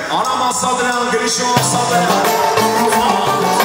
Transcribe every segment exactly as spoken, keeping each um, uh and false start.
Anam asadıran, girişim asadıran.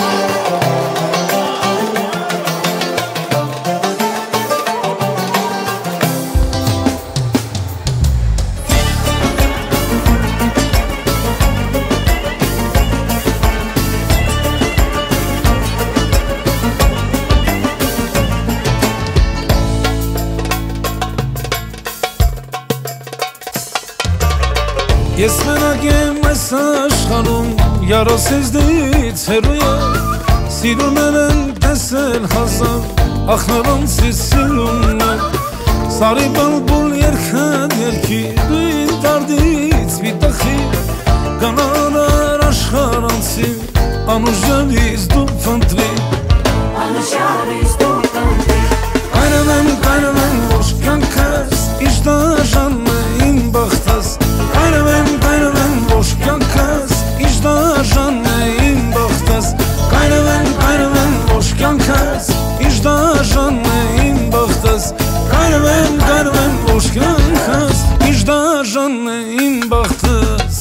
Ես մենակ եմ այս աշխարհում Յարասեզդից հեռու եմ Սիրուներ են տեսել հազար Ախ նրանցից սիրուն եմ Սարի բալբուլ երգան երգի Դու իմ դարդից մի տխի Կանարար աշխարանցի Անուժարից դու փնտրի Անուժարից դու փնտրի Կայրեմ եմ, կայրեմ եմ ոչ կյանքս Իշտ դաժան է իմ բախտս Կայրեմ եմ, կայրեմ եմ ոչ կյանքս Իշտ դաժան է իմ բախտս Կայրեմ եմ, կայրեմ եմ ոչ կյանքս Իշտ դաժան է իմ բախտս Կայրեմ եմ, կայրեմ եմ ոչ կյանքս Իշտ դաժան է իմ բախտս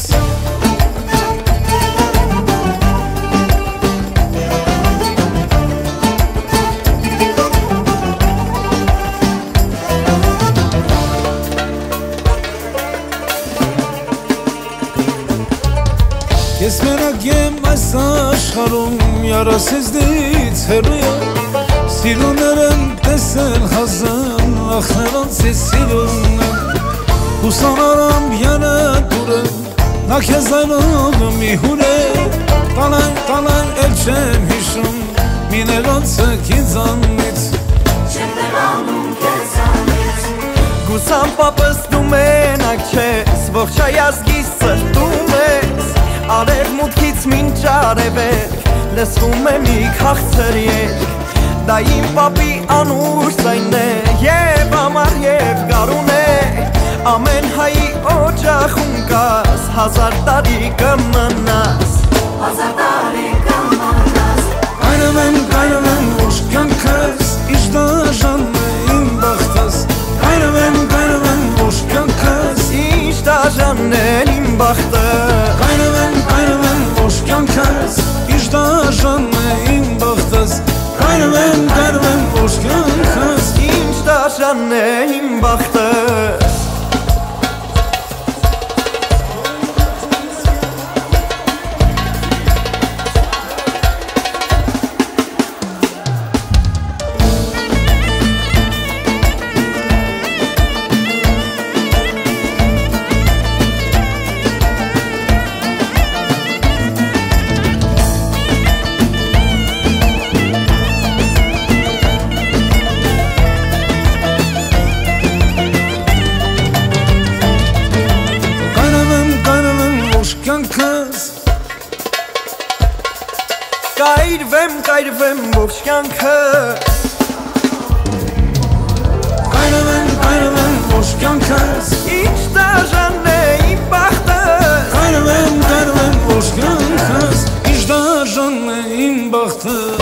Ես մենակ եմ այս աշխարհում Յարասեզդից հեռու եմ Սիրուներ եմ տեսել հազար Ախ նրանցից սիրուն եմ Հուսանարամ յարատուր եմ Նա քեզ այլով մի հուր է Տալայն, տալայն էլ չեմ հիշում Մի նրանցը քիզանից Չեմ տեղանում քեզանից Գուսան պապս դու մենակ չես Ողջ հայազգիս սրտում ես Արև մուտքից մինչ արևեք Լսվում է մի քաղցր երգ Դա իմ պապի անուշ ձայն է Եվ ամառ և գարուն է Ամեն հայի օջախում կաս Հազար տարի կմնաս Հազար տարի կմնաս Կայրեմ եմ, կայրեմ եմ ոչ կյանքս Իշտ դաժան է իմ բախտս Կայրեմ եմ, կայրեմ եմ ոչ կյանքս Իշտ դաժան է իմ բախտս Կայրեմ եմ, կայրեմ եմ ոչ կյանքս Իշտ դաժան է իմ բախտս Կայրեմ եմ, կայրեմ եմ ոչ կյանքս Իշտ դաժան է իմ բախտս Կայրվեմ, կայրվեմ ողջ կյանքս Կայրեմ եմ, կայրեմ եմ ոչ կյանքս Ինչ դաժան է իմ բախտս Կայրեմ եմ, կայրեմ եմ ոչ կյանքս Ինչ դաժան է իմ բախտս